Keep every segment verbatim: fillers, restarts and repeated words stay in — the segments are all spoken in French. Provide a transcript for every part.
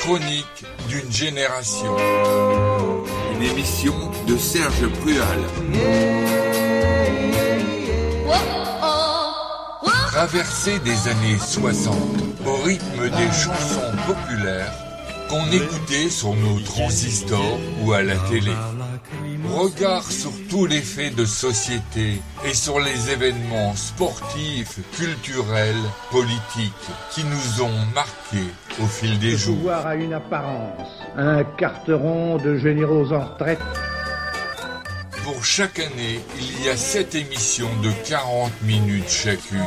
chronique d'une génération. Une émission de Serge Prual. Traversée des années soixante, au rythme des chansons populaires qu'on écoutait sur nos transistors ou à la télé. Regard sur tous les faits de société et sur les événements sportifs, culturels, politiques qui nous ont marqués au fil des jours. Le pouvoir a une apparence, un carteron de généraux en retraite. Pour chaque année, il y a sept émissions de quarante minutes chacune.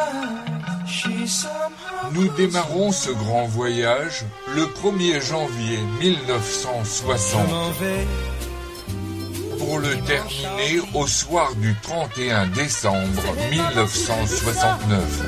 Nous démarrons ce grand voyage le premier janvier mille neuf cent soixante pour le terminer au soir du trente et un décembre mille neuf cent soixante-neuf.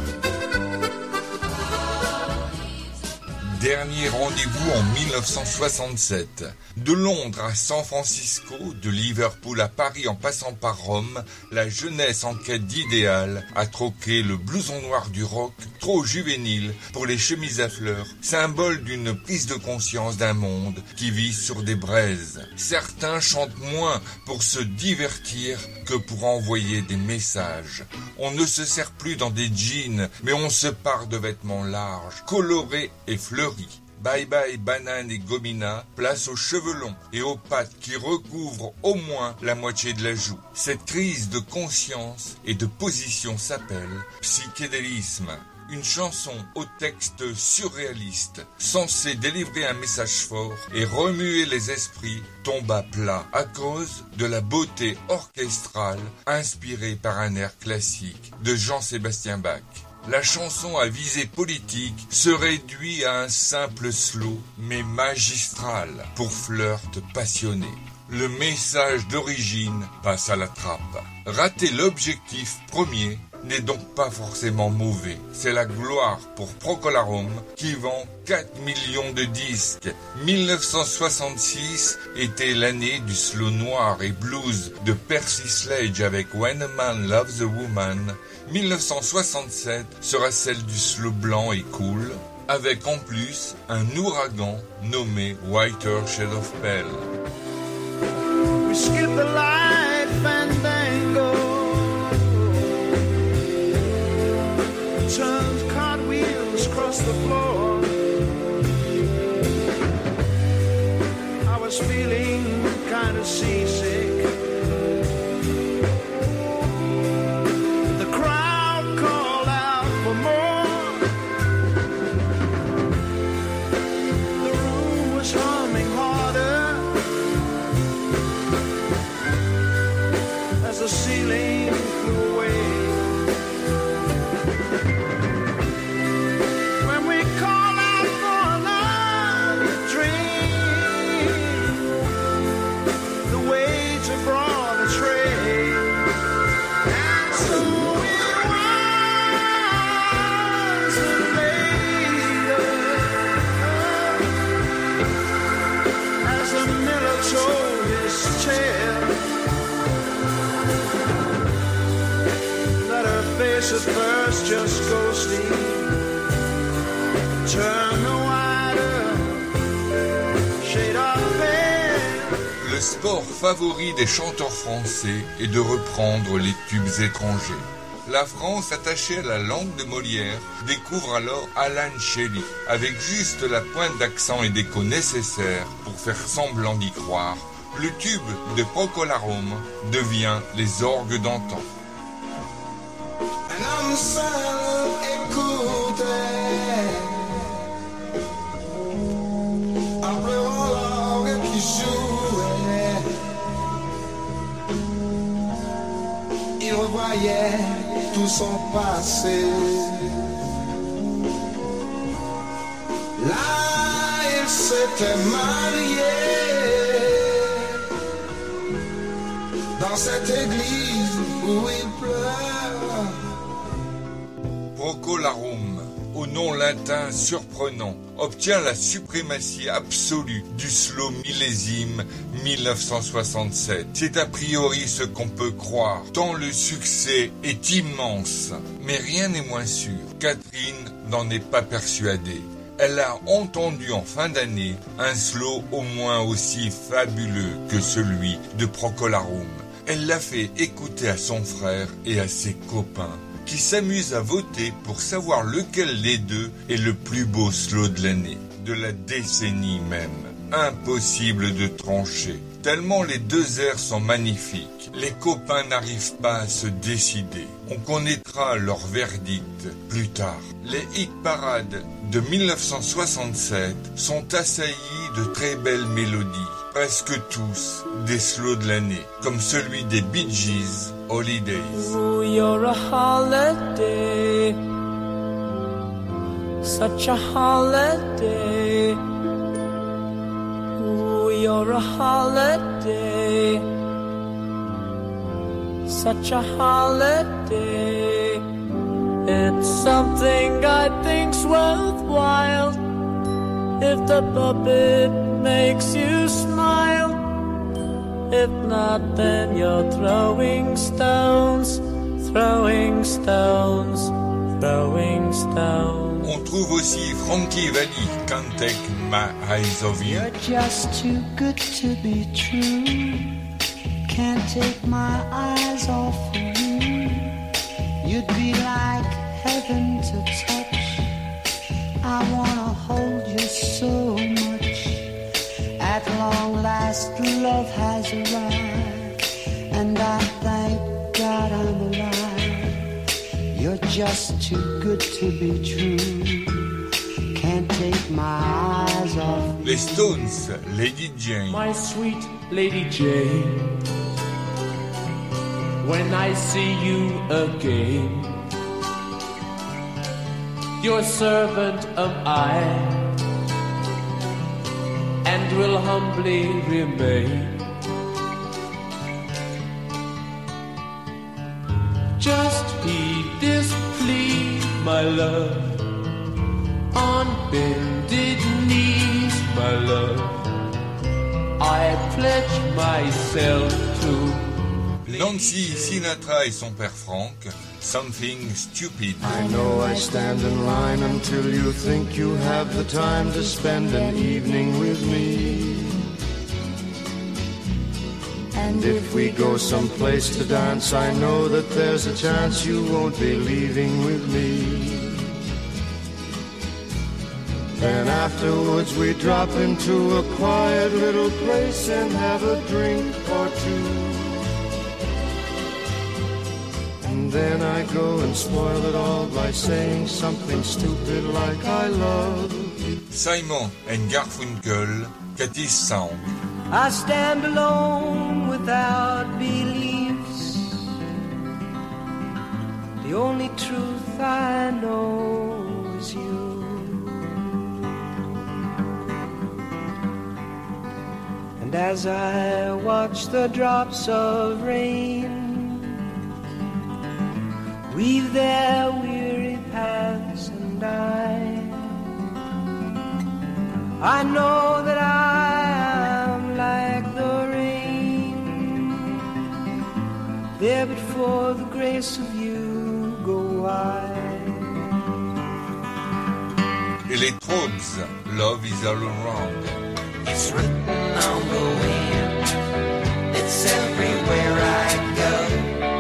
Dernier rendez-vous en mille neuf cent soixante-sept. De Londres à San Francisco, de Liverpool à Paris en passant par Rome, la jeunesse en quête d'idéal a troqué le blouson noir du rock, trop juvénile, pour les chemises à fleurs, symbole d'une prise de conscience d'un monde qui vit sur des braises. Certains chantent moins pour se divertir que pour envoyer des messages. On ne se serre plus dans des jeans, mais on se pare de vêtements larges, colorés et fleuris. Bye bye banane et gomina, place aux cheveux longs et aux pattes qui recouvrent au moins la moitié de la joue. Cette crise de conscience et de position s'appelle psychédélisme. Une chanson au texte surréaliste, censée délivrer un message fort et remuer les esprits, tombe à plat à cause de la beauté orchestrale inspirée par un air classique de Jean-Sébastien Bach. La chanson à visée politique se réduit à un simple slow, mais magistral, pour flirt passionné. Le message d'origine passe à la trappe. Rater l'objectif premier n'est donc pas forcément mauvais. C'est la gloire pour Procolarum qui vend quatre millions de disques. mille neuf cent soixante-six était l'année du slow noir et blues de Percy Sledge avec When a Man Loves a Woman. mille neuf cent soixante-sept sera celle du slow blanc et cool, avec en plus un ouragan nommé Whiter Shade of Pale. We skip the light fandango, turns cartwheels across the floor. I was feeling kind of seasick. The crowd called out for more. The room was humming harder as the ceiling flew away. When we call out for another drink, the waiter brought a tray, and so it was later, as the miller told his tale, that her face at first just ghostly turned the whiter shade of pale. Le sport favori des chanteurs français est de reprendre les tubes étrangers. La France, attachée à la langue de Molière, découvre alors Alan Shelley, avec juste la pointe d'accent et d'écho nécessaires pour faire semblant d'y croire. Le tube de Procolarum devient les orgues d'antan. Un homme seul écoutait, en pleurant l'orgue qui jouait. Il revoyait tout son passé. Là, il s'était marié dans cette église où il pleure. Procolarum, au nom latin surprenant, obtient la suprématie absolue du slow millésime mille neuf cent soixante-sept. C'est a priori ce qu'on peut croire, tant le succès est immense. Mais rien n'est moins sûr. Catherine n'en est pas persuadée. elle a entendu en fin d'année un slow au moins aussi fabuleux que celui de Procolarum. Elle l'a fait écouter à son frère et à ses copains, qui s'amusent à voter pour savoir lequel des deux est le plus beau slow de l'année, de la décennie même. Impossible de trancher, tellement les deux airs sont magnifiques. Les copains n'arrivent pas à se décider. On connaîtra leur verdict plus tard. Les hit parades de dix-neuf cent soixante-sept sont assaillis de très belles mélodies, presque tous des slows de l'année, comme celui des Bee Gees, Holidays. Oh, you're a holiday, such a holiday. Oh, you're a holiday, such a holiday. It's something I think's worthwhile if the puppet makes you smile. If not, then you're throwing stones, throwing stones, throwing stones. On trouve aussi Frankie Valli, Can't Take My Eyes Off You. You're just too good to be true. Can't take my eyes off of you. You'd be like heaven to touch. I wanna hold you so much. At long last, love has arrived, and I thank God I'm alive. You're just too good to be true. Can't take my eyes off. Les Stones, Lady Jane. My sweet Lady Jane, when I see you again, your servant am I, and will humbly remain. Just heed this plea, my love, on bended knees, my love, I pledge myself to Nancy Sinatra et son père Frank, Something Stupid. I know I stand in line until you think you have the time to spend an evening with me. And if we go someplace to dance, I know that there's a chance you won't be leaving with me. Then afterwards we drop into a quiet little place and have a drink or two. And then I go and spoil it all by saying something stupid like I love you. Simon and Garfunkel, Cathy's Sound. I stand alone without beliefs. The only truth I know is you. And as I watch the drops of rain weave their weary paths, and I I know that I am like the rain, there but for the grace of you go I. Et les Troggs, Love is All Around. It's written on the wind, it's everywhere I go.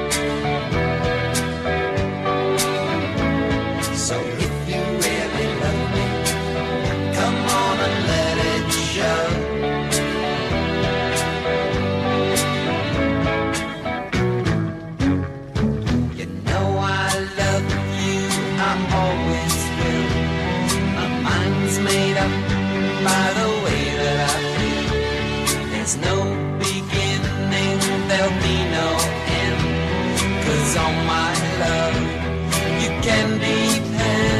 So if you really love me, come on and let it show. You know I love you, I always will. My mind's made up by the way that I feel. There's no beginning, there'll be no end. 'Cause on my love you can depend.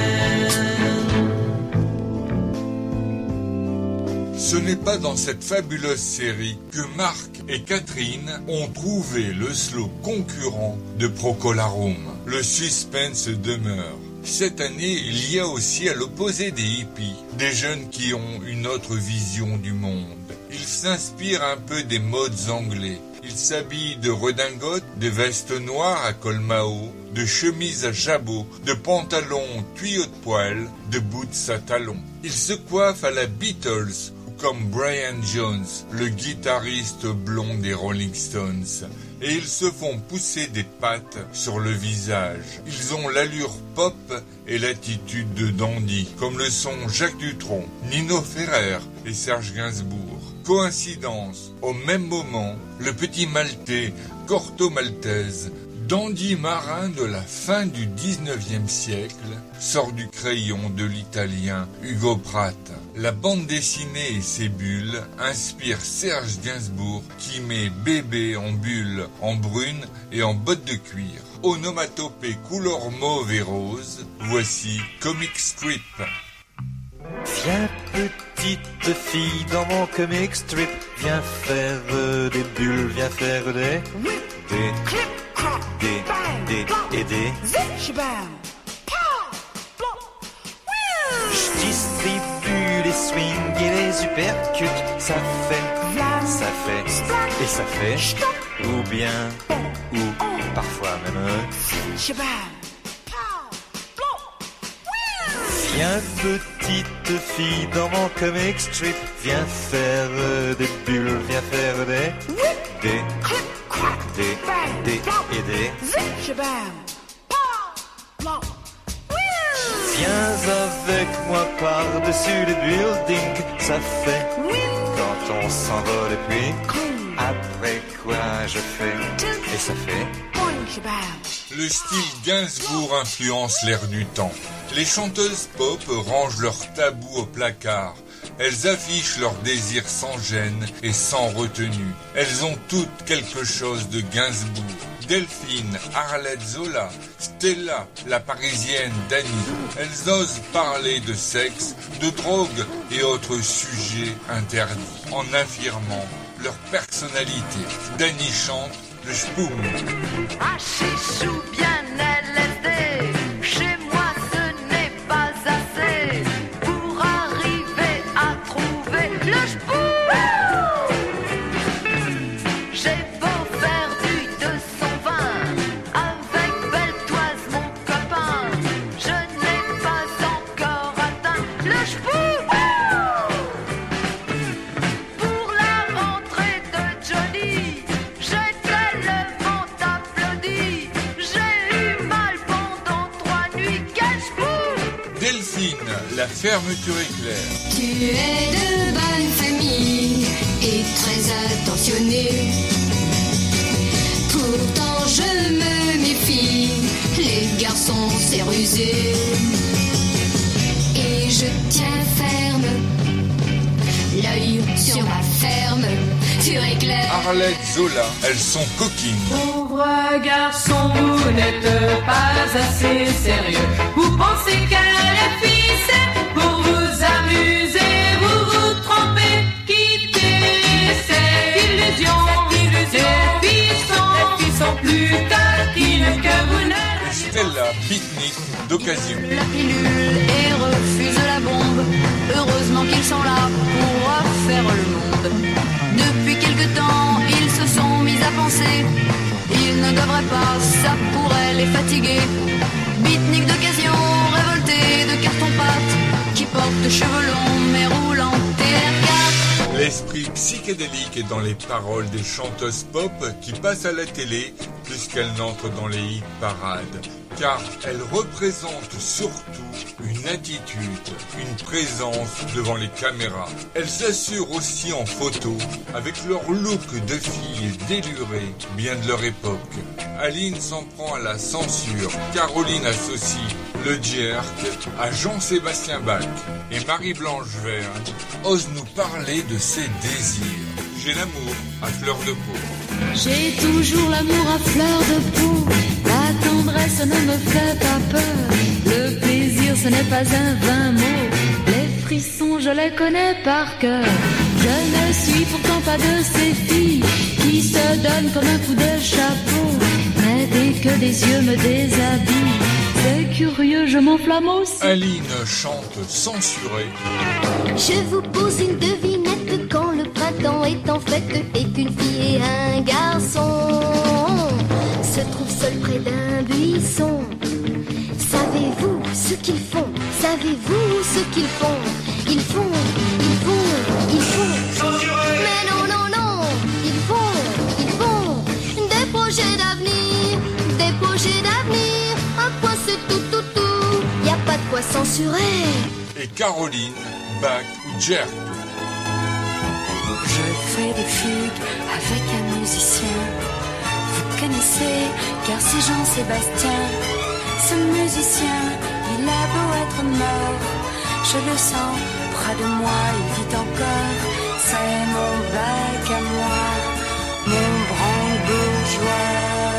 Ce n'est pas dans cette fabuleuse série que Marc et Catherine ont trouvé le slow concurrent de Procolarum. Le suspense demeure. Cette année, il y a aussi à l'opposé des hippies, des jeunes qui ont une autre vision du monde. Ils s'inspirent un peu des modes anglais, Il s'habille de redingote, de vestes noires à col Mao, de chemises à jabot, de pantalons tuyaux de poil, de boots à talons. Il se coiffe à la Beatles, comme Brian Jones, le guitariste blond des Rolling Stones, et ils se font pousser des pattes sur le visage. Ils ont l'allure pop et l'attitude de dandy, comme le sont Jacques Dutronc, Nino Ferrer et Serge Gainsbourg. Coïncidence, au même moment, le petit Maltais, Corto Maltese, dandy marin de la fin du dix-neuvième siècle, sort du crayon de l'italien Hugo Pratt. La bande dessinée et ses bulles inspirent Serge Gainsbourg qui met bébé en bulle, en brune et en bottes de cuir. Onomatopée couleur mauve et rose, voici Comic Strip. Viens petite fille dans mon comic strip, viens faire euh, des bulles, viens faire des... des... des... des... et des... Je distribue les swings et les uppercuts, ça fait, ça fait, et ça fait, ou bien, ou parfois même... Viens petite fille dans mon comic strip, viens faire euh, des bulles, viens faire des... des... des... des... et des... Viens avec moi par-dessus les buildings, ça fait quand on s'envole et puis après quoi je fais et ça fait. Le style Gainsbourg influence l'air du temps. Les chanteuses pop rangent leurs tabous au placard. Elles affichent leurs désirs sans gêne et sans retenue. Elles ont toutes quelque chose de Gainsbourg. Delphine, Arlette Zola, Stella, la parisienne Dany. Elles osent parler de sexe, de drogue et autres sujets interdits, en affirmant leur personnalité. Dany chante le Spoum. Hachiche ou bien L S D, chez moi ce n'est pas assez pour arriver à trouver le Spoum. J'ai beau faire du deux cent vingt avec Beltoise mon copain, je n'ai pas encore atteint le Spoum. Pour la rentrée de Johnny, j'ai tellement applaudi, j'ai eu mal pendant trois nuits. Quel Spoum! Delphine, la fermeture éclair. Tu es de bonne famille et très attentionné. Pourtant je me méfie, les garçons c'est rusé. Et je tiens ferme, l'œil sur ma ferme, sur éclair. Arlette Zola, elles sont coquines. Pauvre garçon, vous n'êtes pas assez sérieux. Vous pensez qu'elle est fille, c'est pour vous amuser. Vous vous trompez, quittez cette illusion. Les filles sont, les filles sont plus taquines que vous ne. Stella, pique-nique d'occasion. La pilule et refuse la bombe. Heureusement qu'ils sont là pour refaire le monde. Depuis quelque temps, ils se sont mis à penser. Ils ne devraient pas, ça pourrait les fatiguer. Beatnik d'occasion, révolté de carton-pâte, qui porte de cheveux longs mais roulant T R quatre. L'esprit psychédélique est dans les paroles des chanteuses pop qui passent à la télé puisqu'elles n'entrent dans les hit parades. Car elles représentent surtout une attitude, une présence devant les caméras. Elles s'assurent aussi en photo avec leur look de filles délurées, bien de leur époque. Aline s'en prend à la censure. Caroline associe le jerk à Jean-Sébastien Bach. Et Marie-Blanche Verne ose nous parler de ses désirs. J'ai l'amour à fleur de peau. J'ai toujours l'amour à fleur de peau. La tendresse ne me fait pas peur. Le plaisir ce n'est pas un vain mot. Les frissons je les connais par cœur. Je ne suis pourtant pas de ces filles qui se donnent comme un coup de chapeau. Mais dès que des yeux me déshabillent, c'est curieux, je m'enflamme aussi. Aline chante censurée. Je vous pose une devinette quand le printemps temps est en fait et qu'une fille et un garçon se trouvent seuls près d'un buisson. Savez-vous ce qu'ils font? Savez-vous ce qu'ils font? Ils font, ils font, ils font. Mais non, non, non, ils font, ils font des projets d'avenir, des projets d'avenir. Un point c'est tout, tout, tout. Y a pas de quoi censurer. Et Caroline, Bach ou Jerk. Je fais des fugues avec un musicien. Vous connaissez, car c'est Jean-Sébastien. Ce musicien, il a beau être mort, je le sens près de moi, il vit encore. C'est mon Bach à moi, mon brandebourgeois.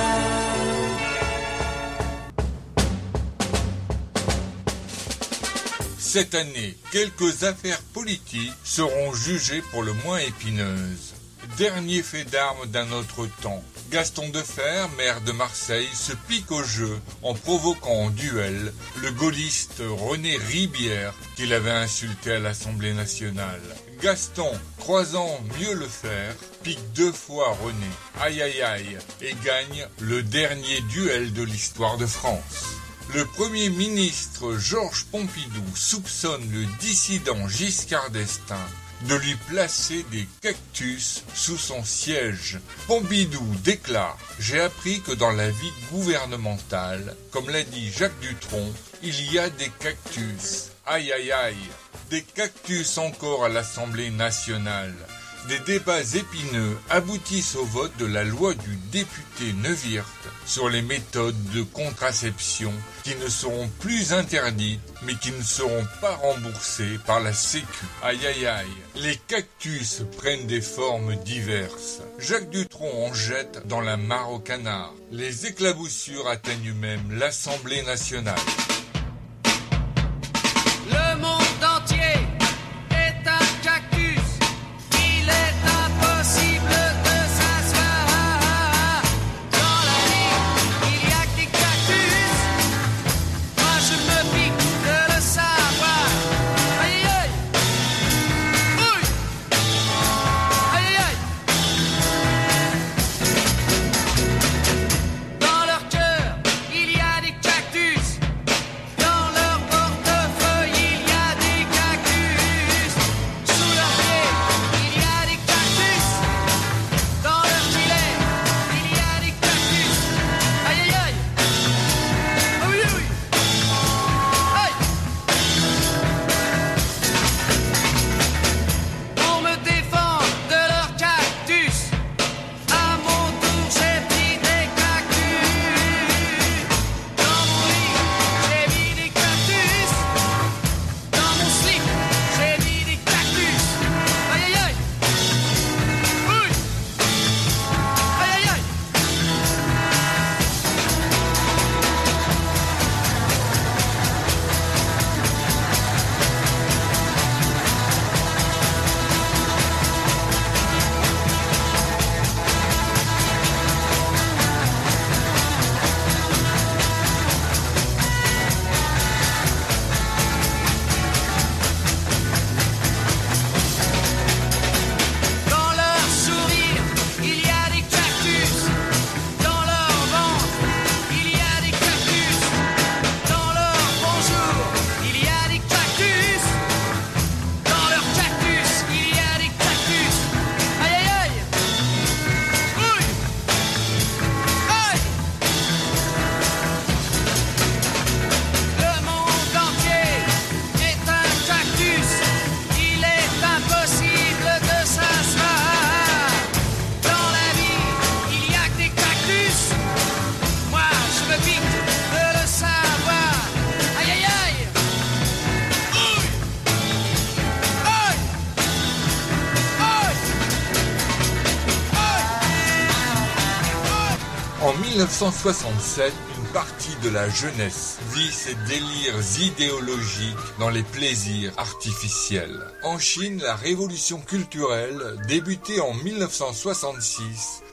Cette année, quelques affaires politiques seront jugées pour le moins épineuses. Dernier fait d'armes d'un autre temps. Gaston Defferre, maire de Marseille, se pique au jeu en provoquant en duel le gaulliste René Ribière qu'il avait insulté à l'Assemblée nationale. Gaston, croisant mieux le fer, pique deux fois René, aïe aïe aïe, et gagne le dernier duel de l'histoire de France. Le Premier ministre Georges Pompidou soupçonne le dissident Giscard d'Estaing de lui placer des cactus sous son siège. Pompidou déclare « J'ai appris que dans la vie gouvernementale, comme l'a dit Jacques Dutronc, il y a des cactus. Aïe aïe aïe, des cactus encore à l'Assemblée nationale. » Des débats épineux aboutissent au vote de la loi du député Neuwirth sur les méthodes de contraception qui ne seront plus interdites mais qui ne seront pas remboursées par la Sécu. Aïe aïe aïe, les cactus prennent des formes diverses. Jacques Dutronc en jette dans la mare aux canards. Les éclaboussures atteignent même l'Assemblée nationale. Le monde entier est un cactus. Il est impossible de s'asseoir. Dans la vie, il y a que des cactus. Moi je me pique de le savoir. Aïe aïe. Oui. Aïe aïe. Dans leur cœur, il y a des cactus. Dans leur portefeuille, il y a des cactus. Sous leurs pieds, il y a des cactus. Dans leur gilet, il y a des cactus. Aïe aïe aïe. Ah oui oui. Aïe. Pour me défendre de leurs cactus, à mon tour j'ai pris des cactus. Dans mon lit, j'ai mis des cactus. Dans mon slip, j'ai mis des cactus. Aïe aïe aïe. Oui. Aïe aïe aïe. Dans leur sourire, il y a des cactus. Dans leur ventre, il y a des cactus. Dans leur bonjour, il y a des cactus. Dans leur cactus, il y a des cactus. Aïe aïe aïe. Oui. Aïe. Le monde entier est un cactus. Il est impossible de s'asseoir. Dans la vie, il y a que des cactus. Moi, je me pique de le savoir. Aïe aïe aïe. Oui. Aïe. Aïe. En mille neuf cent soixante-sept, une partie de la jeunesse vit ses délires idéologiques dans les plaisirs artificiels. En Chine, la révolution culturelle, débutée en mille neuf cent soixante-six,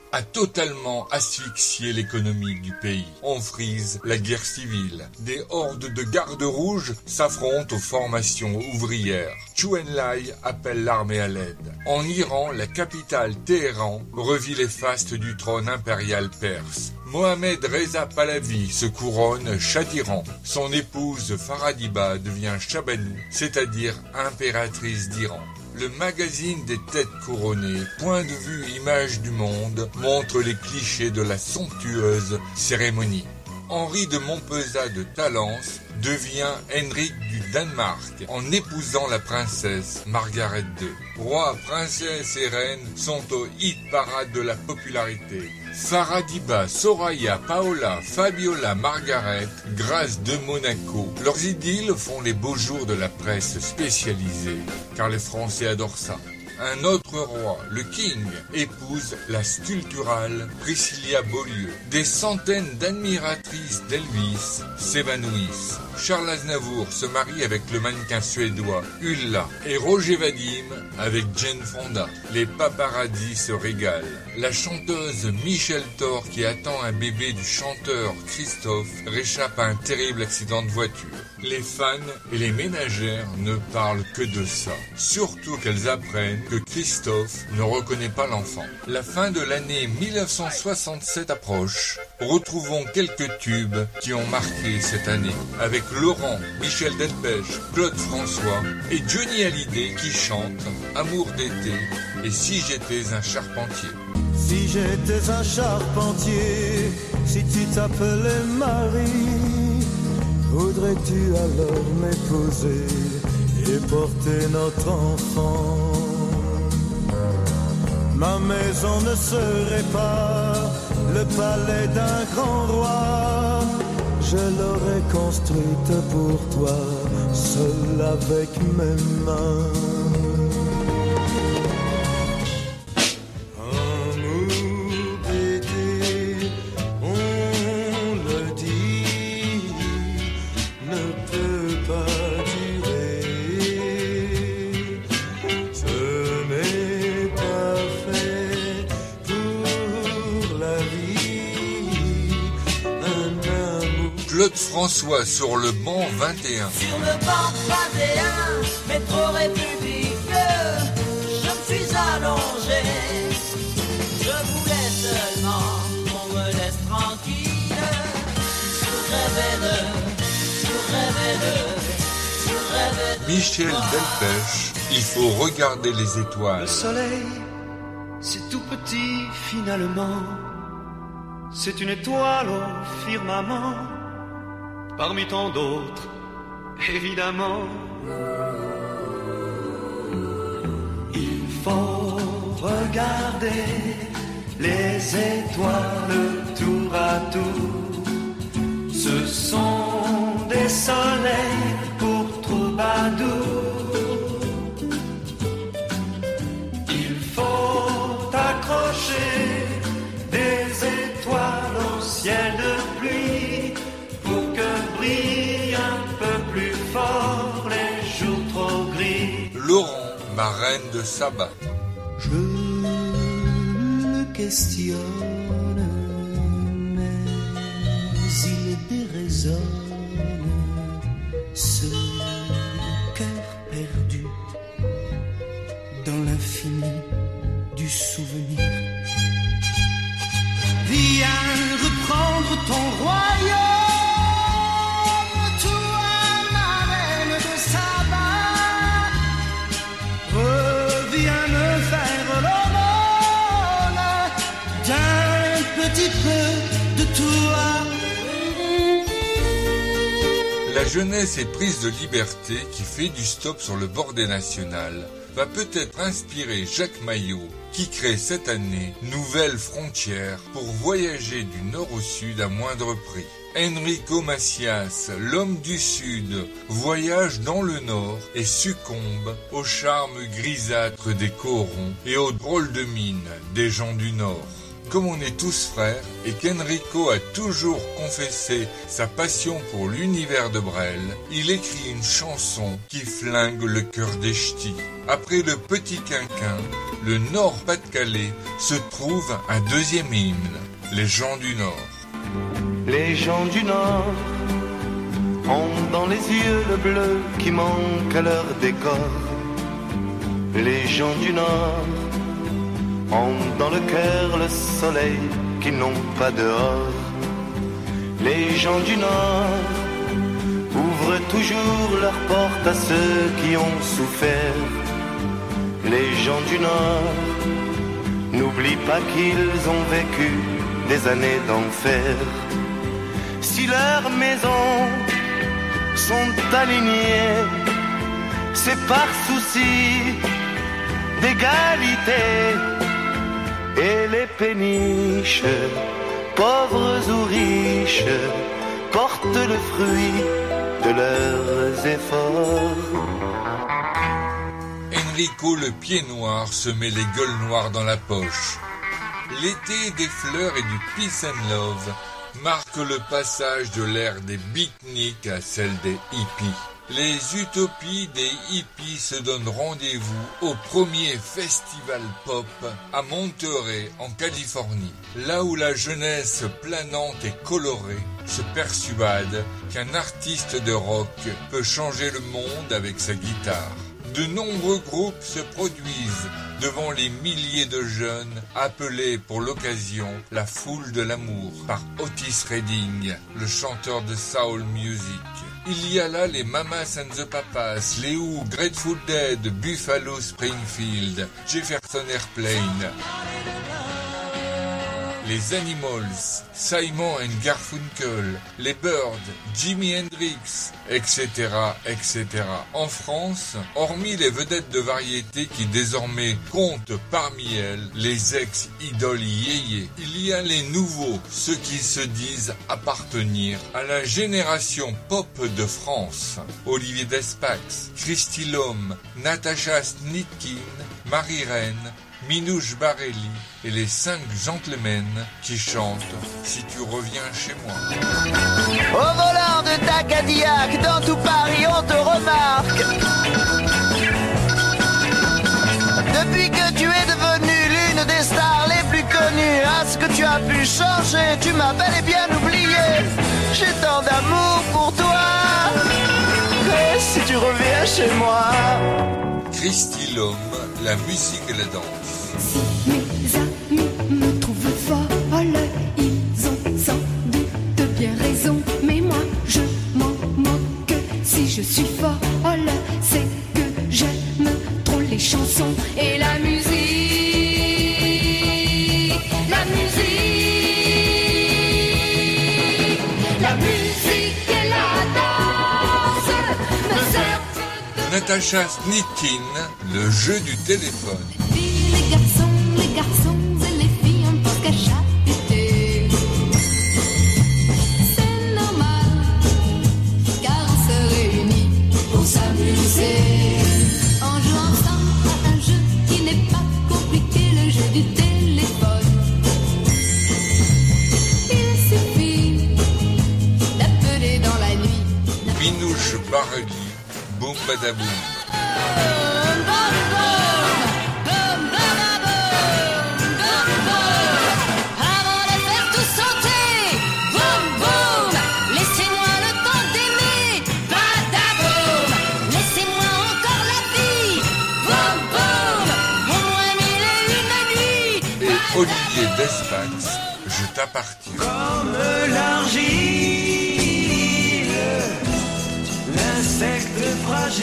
a totalement asphyxié l'économie du pays. On frise la guerre civile. Des hordes de gardes rouges s'affrontent aux formations ouvrières. Chou En-lai appelle l'armée à l'aide. En Iran, la capitale Téhéran revit les fastes du trône impérial perse. Mohamed Reza Pahlavi se couronne Shah d'Iran. Son épouse Faradiba devient Shahbanou, c'est-à-dire impératrice d'Iran. Le magazine des têtes couronnées, point de vue image du monde, montre les clichés de la somptueuse cérémonie. Henri de Montpezat de Talence devient Henrik du Danemark en épousant la princesse Margaret deux. Rois, princesses et reines sont au hit parade de la popularité. Faradiba, Soraya, Paola, Fabiola, Margaret, Grâce de Monaco. Leurs idylles font les beaux jours de la presse spécialisée, car les Français adorent ça. Un autre roi, le King, épouse la sculpturale Priscilla Beaulieu. Des centaines d'admiratrices d'Elvis s'évanouissent. Charles Aznavour se marie avec le mannequin suédois Ulla et Roger Vadim avec Jane Fonda. Les paparazzis se régalent. La chanteuse Michel Thor, qui attend un bébé du chanteur Christophe, réchappe à un terrible accident de voiture. Les fans et les ménagères ne parlent que de ça. Surtout qu'elles apprennent que Christophe ne reconnaît pas l'enfant. La fin de l'année mille neuf cent soixante-sept approche. Retrouvons quelques tubes qui ont marqué cette année, avec Laurent, Michel Delpech, Claude François et Johnny Hallyday qui chantent Amour d'été et Si j'étais un charpentier. Si j'étais un charpentier, si tu t'appelais Marie, voudrais-tu alors m'épouser et porter notre enfant? Ma maison ne serait pas le palais d'un grand roi, je l'aurais construite pour toi, seul avec mes mains. Claude François sur le banc vingt et un. Sur le banc vingt et un, métro République, je me suis allongé. Je voulais seulement qu'on me laisse tranquille. Je rêvais de, je rêvais de, je rêvais de. Michel Delpech, il faut regarder les étoiles. Le soleil, c'est tout petit finalement. C'est une étoile au firmament. Parmi tant d'autres, évidemment. Il faut regarder les étoiles tour à tour. Ce sont des soleils pour troubadours. Il faut accrocher des étoiles au ciel de pluie pour que brillent un peu plus fort les jours trop gris. Laurent, ma reine de Saba. Je me questionne, mais il déraisonne ce cœur perdu dans l'infini du souvenir. Viens reprendre ton royaume, toi ma reine de Saba. Reviens me faire l'aumône d'un petit peu de toi. La jeunesse est prise de liberté qui fait du stop sur le bord des nationales va peut-être inspirer Jacques Maillot qui crée cette année Nouvelles Frontières pour voyager du nord au sud à moindre prix. Enrico Macias, l'homme du sud, voyage dans le nord et succombe au charme grisâtre des corons et aux drôles de mine des gens du nord. comme on est tous frères et qu'Enrico a toujours confessé sa passion pour l'univers de Brel, il écrit une chanson qui flingue le cœur des ch'tis. Après le Petit Quinquin, le Nord-Pas-de-Calais se trouve un deuxième hymne, les gens du Nord. Les gens du Nord ont dans les yeux le bleu qui manque à leur décor. Les gens du Nord ont dans le cœur le soleil qu'ils n'ont pas dehors. Les gens du Nord ouvrent toujours leurs portes à ceux qui ont souffert. Les gens du Nord n'oublient pas qu'ils ont vécu des années d'enfer. Si leurs maisons sont alignées, c'est par souci d'égalité. Et les péniches, pauvres ou riches, portent le fruit de leurs efforts. Enrico le pied noir se met les gueules noires dans la poche. L'été des fleurs et du peace and love marque le passage de l'ère des beatniks à celle des hippies. Les utopies des hippies se donnent rendez-vous au premier festival pop à Monterey en Californie, là où la jeunesse planante et colorée se persuade qu'un artiste de rock peut changer le monde avec sa guitare. De nombreux groupes se produisent devant les milliers de jeunes appelés pour l'occasion la foule de l'amour par Otis Redding, le chanteur de soul music. Il y a là les Mamas and the Papas, les Who, Grateful Dead, Buffalo Springfield, Jefferson Airplane, les Animals, Simon and Garfunkel, les Byrds, Jimi Hendrix, et cetera, et cetera. En France, hormis les vedettes de variété qui désormais comptent parmi elles les ex-idoles yéyé, il y a les nouveaux, ceux qui se disent appartenir à la génération pop de France. Olivier Despax, Christy Lhomme, Natacha Snitkin, Marie-Reine, Minouche Barelli et les cinq gentlemen qui chantent « Si tu reviens chez moi ». Au volant de ta Cadillac, dans tout Paris on te remarque. Depuis que tu es devenue l'une des stars les plus connues, à ce que tu as pu changer, tu m'as bel et bien oublié. J'ai tant d'amour pour toi, et si tu reviens chez moi. Christy Lhomme, la musique et la danse. Si mes amis me trouvent folle, ils ont sans doute bien raison. Mais moi je m'en moque. Si je suis folle, c'est que j'aime trop les chansons et la musique. La musique, la musique et la danse me servent. Natacha Snitkin, le jeu du téléphone. Les garçons, les garçons et les filles ont pas qu'à chahuter. C'est normal, car on se réunit pour s'amuser. En jouant ensemble à un jeu qui n'est pas compliqué, le jeu du téléphone. Il suffit d'appeler dans la nuit. Minouche Barelli, boum badaboum. Olivier Despax, je t'appartiens. Comme l'argile, l'insecte fragile,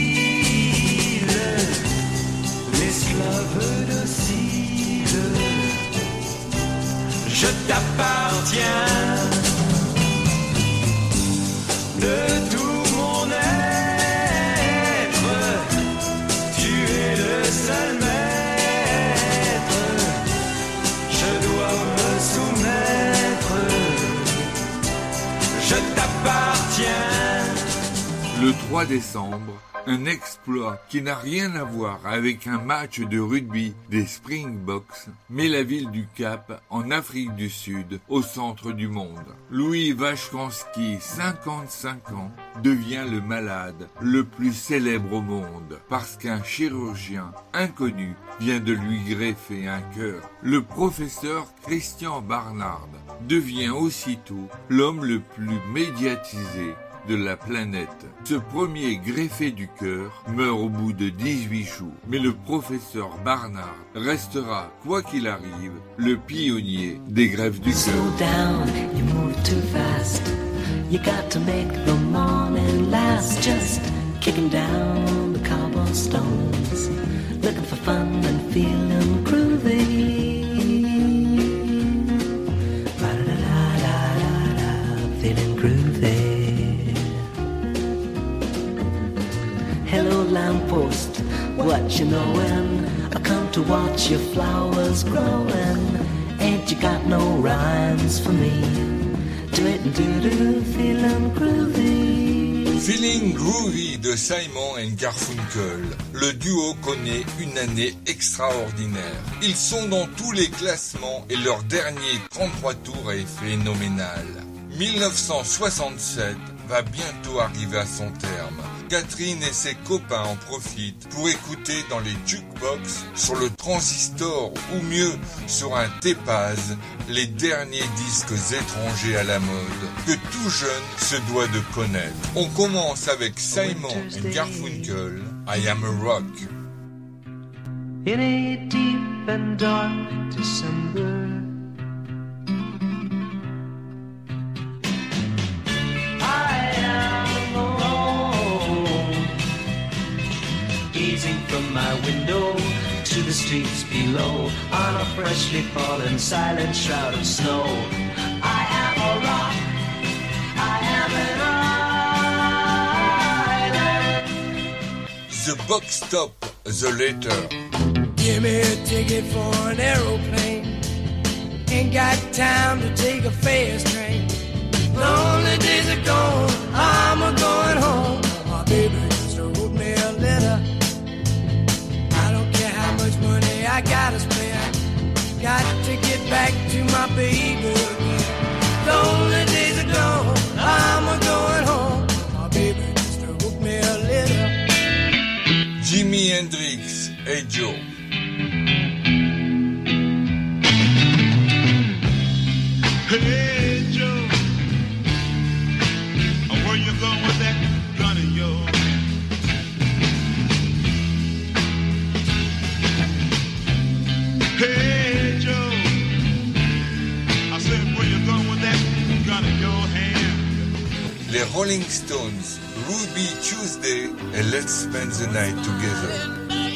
l'esclave docile, je t'appartiens de tout mon être, tu es le seul maître. Le trois décembre, Un exploit qui n'a rien à voir avec un match de rugby des Springboks, mais la ville du Cap, en Afrique du Sud, au centre du monde. Louis Washkansky, cinquante-cinq ans, devient le malade le plus célèbre au monde parce qu'un chirurgien inconnu vient de lui greffer un cœur. Le professeur Christian Barnard devient aussitôt l'homme le plus médiatisé de la planète. Ce premier greffé du cœur meurt au bout de dix-huit jours. Mais le professeur Barnard restera, quoi qu'il arrive, le pionnier des greffes du cœur. Slow down, you move too fast. You got to make the morning last. Just kicking down the cobblestones, looking for fun and feeling groovy. Ba-da-da-da-da-da, feeling groovy. Hello lamppost, what you knowin'? I come to watch your flowers growin'. Ain't you got no rhymes for me? Do it and do-do, feelin' groovy. Feeling Groovy de Simon and Garfunkel. Le duo connaît une année extraordinaire. Ils sont dans tous les classements et leur dernier trente-trois tours est phénoménal. mille neuf cent soixante-sept va bientôt arriver à son terme. Catherine et ses copains en profitent pour écouter dans les jukebox, sur le transistor ou mieux sur un T-Paz les derniers disques étrangers à la mode que tout jeune se doit de connaître. On commence avec Simon and Garfunkel, I Am a Rock. In a deep and dark December, from my window to the streets below, on a freshly fallen silent shroud of snow. I am a rock, I am an island. The box stop, the letter. Give me a ticket for an aeroplane. Ain't got time to take a fast train. Lonely days are gone, I'm a going home. My baby just wrote me a letter. Much money I gotta spend. Got to get back to my baby again. Lonely days are gone, I'm a going home. My baby just wrote me a letter. Jimi Hendrix, Hey Joe. Hey Joe, where you going with that gun of yours? Hey Joe, I said, where you going with that gun in your hand? Les Rolling Stones, Ruby Tuesday et Let's Spend the Night Together.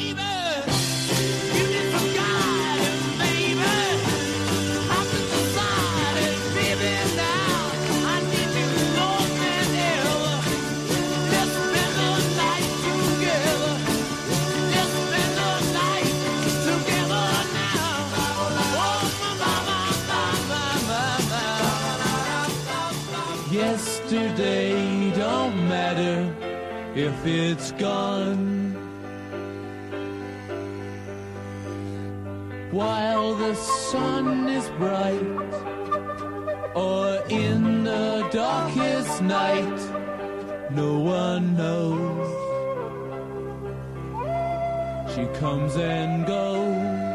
Yesterday don't matter if it's gone. While the sun is bright, or in the darkest night, no one knows. She comes and goes.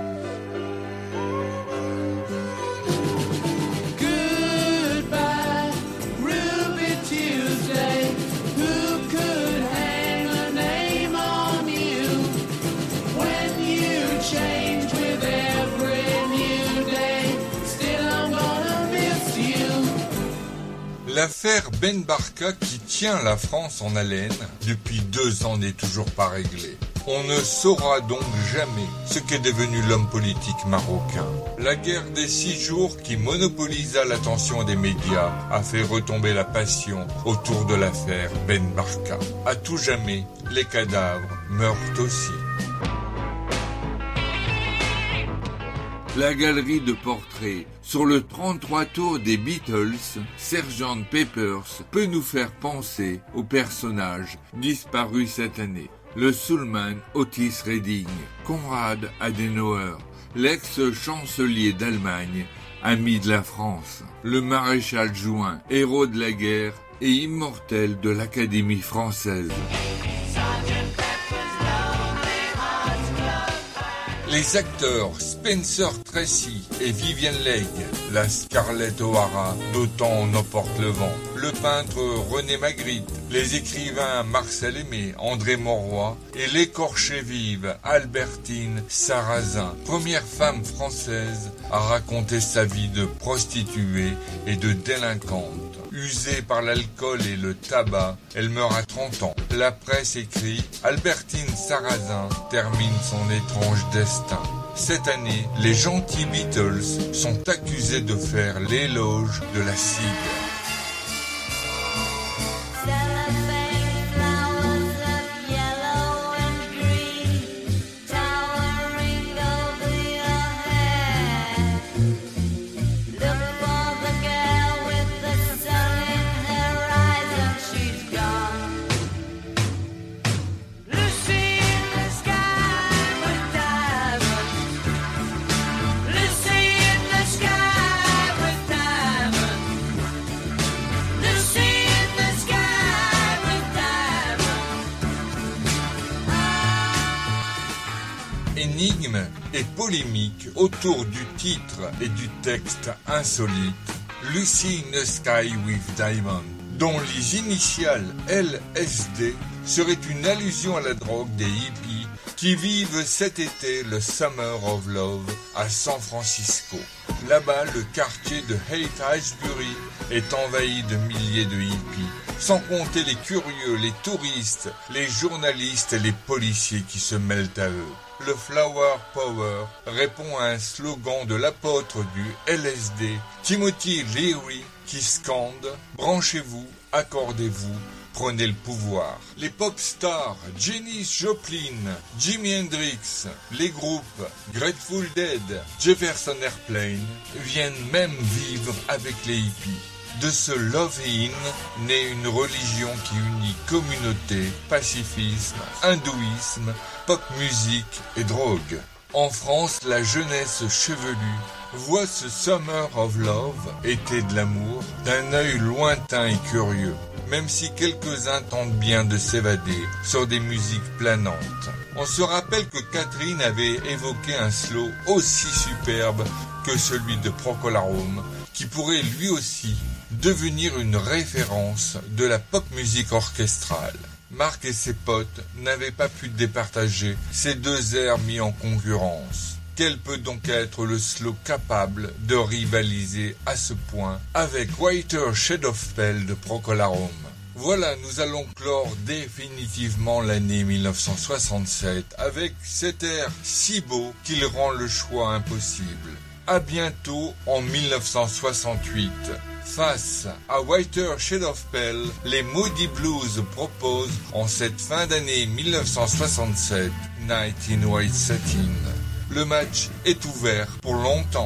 L'affaire Ben Barka qui tient la France en haleine depuis deux ans n'est toujours pas réglée. On ne saura donc jamais ce qu'est devenu l'homme politique marocain. La guerre des six jours qui monopolisa l'attention des médias a fait retomber la passion autour de l'affaire Ben Barka. À tout jamais, les cadavres meurent aussi. la galerie de portraits sur le trente-trois tours des Beatles, sergent Pepper's, peut nous faire penser au personnage disparu cette année. Le soulman Otis Redding, Konrad Adenauer, l'ex-chancelier d'Allemagne, ami de la France, le maréchal Juin, héros de la guerre et immortel de l'Académie française. Les acteurs Spencer Tracy et Vivien Leigh, la Scarlett O'Hara d'Autant on emporte le vent, le peintre René Magritte, les écrivains Marcel Aimé, André Mauroy et l'écorchée vive Albertine Sarrazin, première femme française à raconter sa vie de prostituée et de délinquante. Usée par l'alcool et le tabac, elle meurt à trente ans. La presse écrit « Albertine Sarrazin termine son étrange destin ». Cette année, les gentils Beatles sont accusés de faire l'éloge de la cible. Énigme et polémique autour du titre et du texte insolite Lucy in the Sky with Diamond, dont les initiales L S D seraient une allusion à la drogue des hippies qui vivent cet été le Summer of Love à San Francisco. Là-bas, le quartier de Haight-Ashbury est envahi de milliers de hippies, sans compter les curieux, les touristes, les journalistes et les policiers qui se mêlent à eux. Le Flower Power répond à un slogan de l'apôtre du L S D, Timothy Leary, qui scande « Branchez-vous, accordez-vous, prenez le pouvoir ». Les pop stars Janis Joplin, Jimi Hendrix, les groupes Grateful Dead, Jefferson Airplane viennent même vivre avec les hippies. De ce Love-in naît une religion qui unit communauté, pacifisme, hindouisme, pop musique et drogue. En France, la jeunesse chevelue voit ce Summer of Love, été de l'amour, d'un œil lointain et curieux, même si quelques-uns tentent bien de s'évader sur des musiques planantes. On se rappelle que Catherine avait évoqué un slow aussi superbe que celui de Procol Harum, qui pourrait lui aussi devenir une référence de la pop musique orchestrale. Marc et ses potes n'avaient pas pu départager ces deux airs mis en concurrence. Quel peut donc être le slow capable de rivaliser à ce point avec Whiter Shade of Pale de Procol Harum? Voilà, nous allons clore définitivement l'année mille neuf cent soixante-sept avec cet air si beau qu'il rend le choix impossible. À bientôt en mille neuf cent soixante-huit. Face à Whiter Shade of Pale, les Moody Blues proposent en cette fin d'année mille neuf cent soixante-sept Night in White Satin. Le match est ouvert pour longtemps.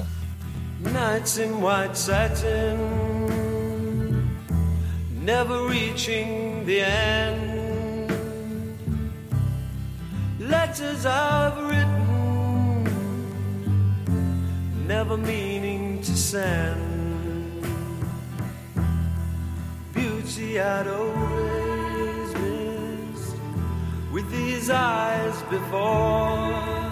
Nights in white satin, never reaching the end. Letters I've written, never meaning to send. Beauty I'd always missed with these eyes before.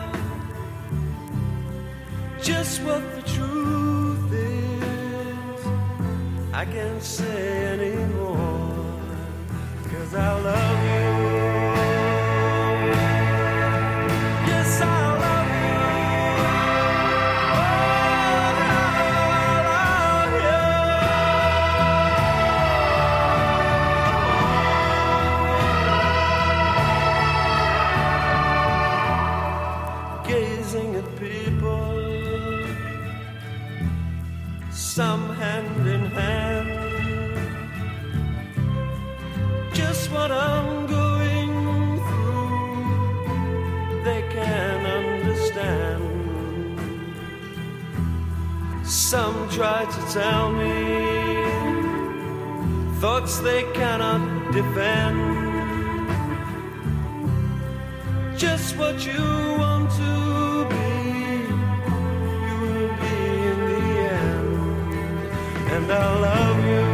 Just what the truth is, I can't say anymore, 'cause I love you. Yes, I love you. Oh, I love you. Gazing at people, some hand in hand, just what I'm going through, they can understand. Some try to tell me thoughts they cannot defend. Just what you want to be, you will be in the end. And I love you